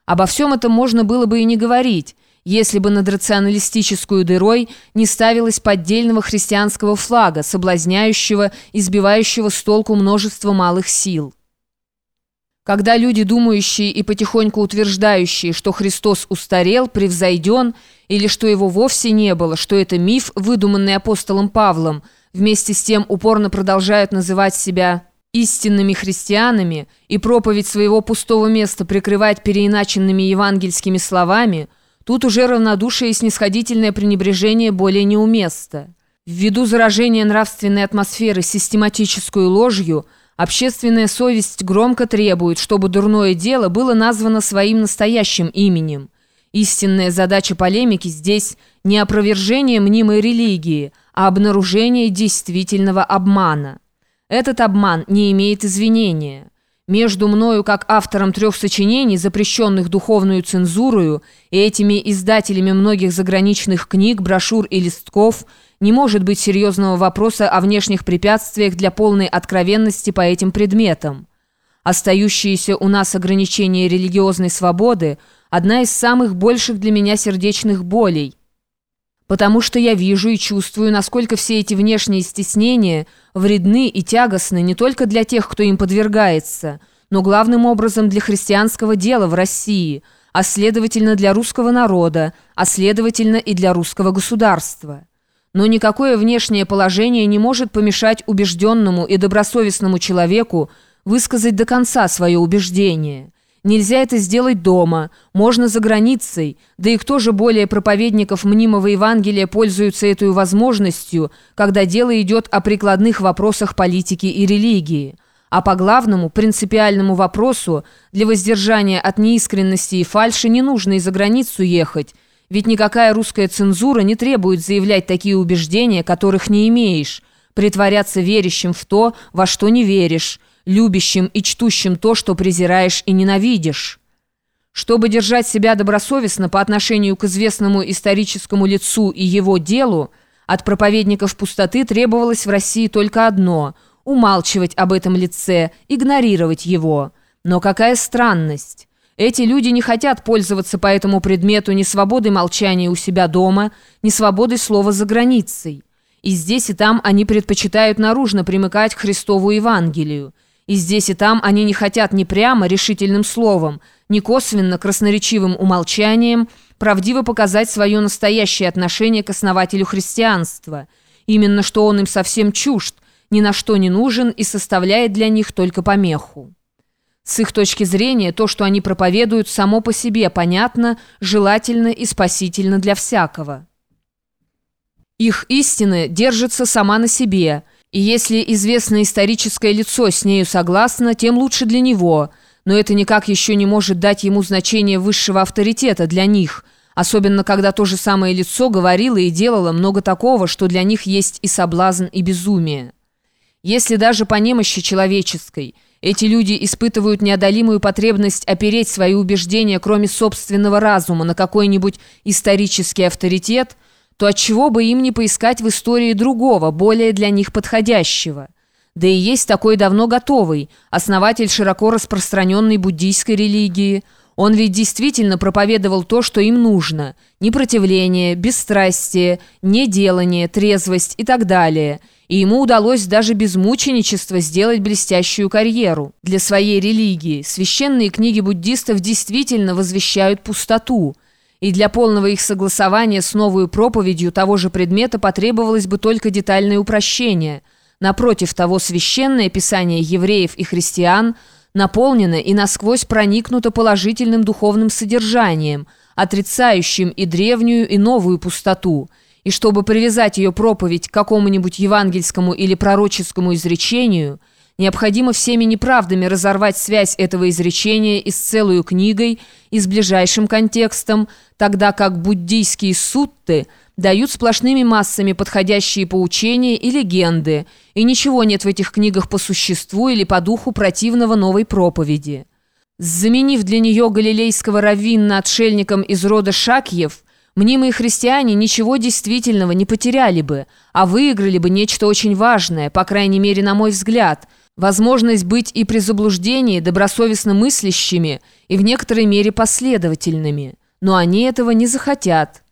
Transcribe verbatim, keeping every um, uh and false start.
Обо всем этом можно было бы и не говорить, если бы над рационалистическую дырой не ставилось поддельного христианского флага, соблазняющего и сбивающего с толку множество малых сил. Когда люди, думающие и потихоньку утверждающие, что Христос устарел, превзойден, или что его вовсе не было, что это миф, выдуманный апостолом Павлом, вместе с тем упорно продолжают называть себя истинными христианами и проповедь своего пустого места прикрывать переиначенными евангельскими словами, тут уже равнодушие и снисходительное пренебрежение более неуместно. Ввиду заражения нравственной атмосферы систематическую ложью, общественная совесть громко требует, чтобы дурное дело было названо своим настоящим именем. Истинная задача полемики здесь не опровержение мнимой религии, а обнаружение действительного обмана. Этот обман не имеет извинения. Между мною, как автором трех сочинений, запрещенных духовную цензурою, и этими издателями многих заграничных книг, брошюр и листков, не может быть серьезного вопроса о внешних препятствиях для полной откровенности по этим предметам. Остающиеся у нас ограничения религиозной свободы – одна из самых больших для меня сердечных болей, потому что я вижу и чувствую, насколько все эти внешние стеснения вредны и тягостны не только для тех, кто им подвергается, но главным образом для христианского дела в России, а следовательно для русского народа, а следовательно и для русского государства. Но никакое внешнее положение не может помешать убежденному и добросовестному человеку высказать до конца свое убеждение. Нельзя это сделать дома, можно за границей, да и кто же более проповедников мнимого Евангелия пользуется этой возможностью, когда дело идет о прикладных вопросах политики и религии. А по главному, принципиальному вопросу, для воздержания от неискренности и фальши не нужно и за границу ехать, ведь никакая русская цензура не требует заявлять такие убеждения, которых не имеешь, притворяться верящим в то, во что не веришь, любящим и чтущим то, что презираешь и ненавидишь. Чтобы держать себя добросовестно по отношению к известному историческому лицу и его делу, от проповедников пустоты требовалось в России только одно – умалчивать об этом лице, игнорировать его. Но какая странность! Эти люди не хотят пользоваться по этому предмету ни свободой молчания у себя дома, ни свободой слова за границей. И здесь и там они предпочитают наружно примыкать к Христову Евангелию. И здесь и там они не хотят ни прямо, решительным словом, ни косвенно, красноречивым умолчанием правдиво показать свое настоящее отношение к основателю христианства. Именно что он им совсем чужд, ни на что не нужен и составляет для них только помеху. С их точки зрения, то, что они проповедуют, само по себе понятно, желательно и спасительно для всякого. Их истина держится сама на себе, и если известное историческое лицо с нею согласно, тем лучше для него, но это никак еще не может дать ему значение высшего авторитета для них, особенно когда то же самое лицо говорило и делало много такого, что для них есть и соблазн, и безумие. Если даже по немощи человеческой эти люди испытывают неодолимую потребность опереть свои убеждения, кроме собственного разума, на какой-нибудь исторический авторитет, то отчего бы им не поискать в истории другого, более для них подходящего? Да и есть такой давно готовый, основатель широко распространенной буддийской религии. Он ведь действительно проповедовал то, что им нужно – непротивление, бесстрастие, неделание, трезвость и так далее. И ему удалось даже без мученичества сделать блестящую карьеру. Для своей религии священные книги буддистов действительно возвещают пустоту. И для полного их согласования с новой проповедью того же предмета потребовалось бы только детальное упрощение. Напротив того, священное писание евреев и христиан наполнено и насквозь проникнуто положительным духовным содержанием, отрицающим и древнюю, и новую пустоту. И чтобы привязать ее проповедь к какому-нибудь евангельскому или пророческому изречению, необходимо всеми неправдами разорвать связь этого изречения и с целую книгой, и с ближайшим контекстом, тогда как буддийские сутты дают сплошными массами подходящие поучения и легенды, и ничего нет в этих книгах по существу или по духу противного новой проповеди. Заменив для нее галилейского раввина отшельником из рода Шакьев, мнимые христиане ничего действительного не потеряли бы, а выиграли бы нечто очень важное, по крайней мере, на мой взгляд, возможность быть и при заблуждении добросовестно мыслящими и в некоторой мере последовательными. Но они этого не захотят.